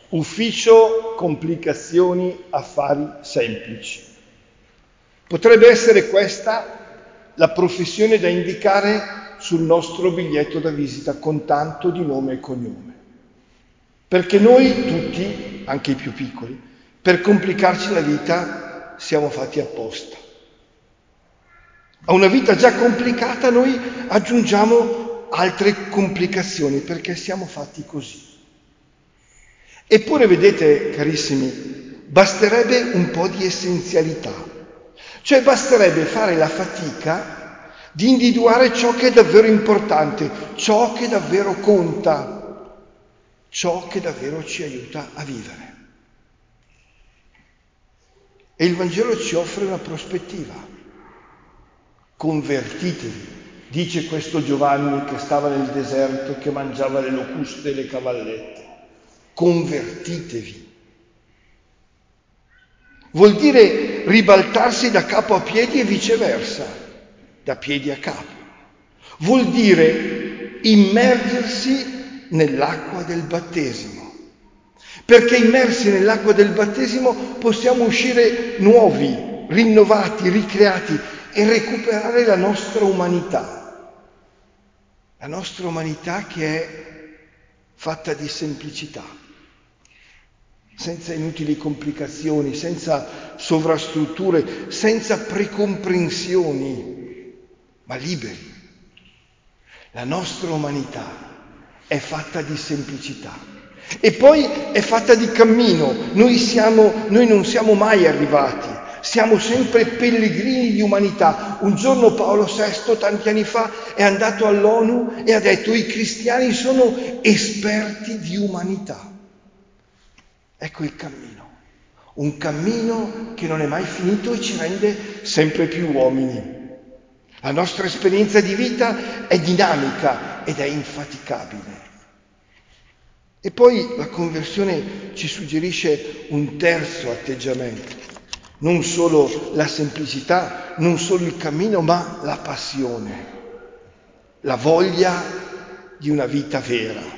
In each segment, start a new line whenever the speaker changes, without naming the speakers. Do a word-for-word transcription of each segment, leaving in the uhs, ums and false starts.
Ufficio complicazioni affari semplici. Potrebbe essere questa la professione da indicare sul nostro biglietto da visita con tanto di nome e cognome. Perché noi tutti, anche i più piccoli, per complicarci la vita siamo fatti apposta. A una vita già complicata noi aggiungiamo altre complicazioni perché siamo fatti così. Eppure, vedete, carissimi, basterebbe un po' di essenzialità. Cioè basterebbe fare la fatica di individuare ciò che è davvero importante, ciò che davvero conta, ciò che davvero ci aiuta a vivere. E il Vangelo ci offre una prospettiva. Convertitevi, dice questo Giovanni che stava nel deserto, che mangiava le locuste e le cavallette. Convertitevi. Vuol dire ribaltarsi da capo a piedi e viceversa, da piedi a capo. Vuol dire immergersi nell'acqua del battesimo. Perché immersi nell'acqua del battesimo possiamo uscire nuovi, rinnovati, ricreati e recuperare la nostra umanità. La nostra umanità che è fatta di semplicità. Senza inutili complicazioni, senza sovrastrutture, senza precomprensioni, ma liberi. La nostra umanità è fatta di semplicità e poi è fatta di cammino. Noi, siamo, noi non siamo mai arrivati, siamo sempre pellegrini di umanità. Un giorno Paolo sesto, tanti anni fa, è andato all'ONU e ha detto: i cristiani sono esperti di umanità. Ecco il cammino, un cammino che non è mai finito e ci rende sempre più uomini. La nostra esperienza di vita è dinamica ed è infaticabile. E poi la conversione ci suggerisce un terzo atteggiamento, non solo la semplicità, non solo il cammino, ma la passione, la voglia di una vita vera.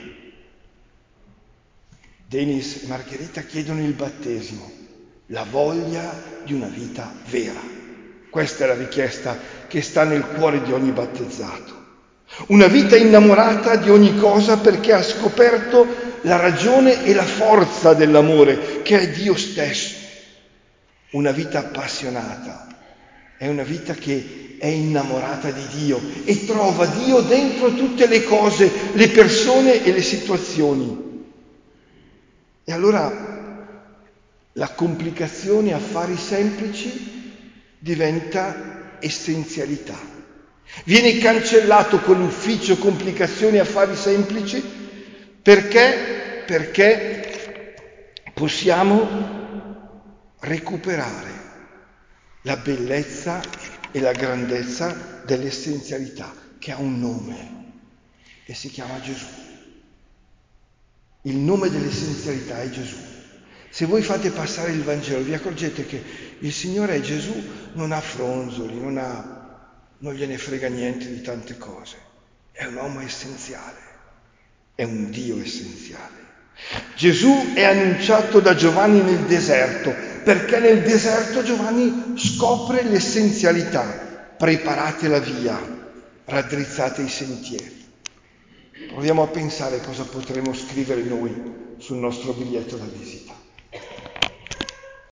Denis e Margherita chiedono il battesimo, la voglia di una vita vera. Questa è la richiesta che sta nel cuore di ogni battezzato. Una vita innamorata di ogni cosa perché ha scoperto la ragione e la forza dell'amore, che è Dio stesso. Una vita appassionata è una vita che è innamorata di Dio e trova Dio dentro tutte le cose, le persone e le situazioni. E allora la complicazione affari semplici diventa essenzialità. Viene cancellato quell'ufficio complicazioni affari semplici perché, perché possiamo recuperare la bellezza e la grandezza dell'essenzialità, che ha un nome e si chiama Gesù. Il nome dell'essenzialità è Gesù. Se voi fate passare il Vangelo, vi accorgete che il Signore è Gesù, non ha fronzoli, non, ha, non gliene frega niente di tante cose. È un uomo essenziale, è un Dio essenziale. Gesù è annunciato da Giovanni nel deserto, perché nel deserto Giovanni scopre l'essenzialità. Preparate la via, raddrizzate i sentieri. Proviamo a pensare cosa potremo scrivere noi sul nostro biglietto da visita.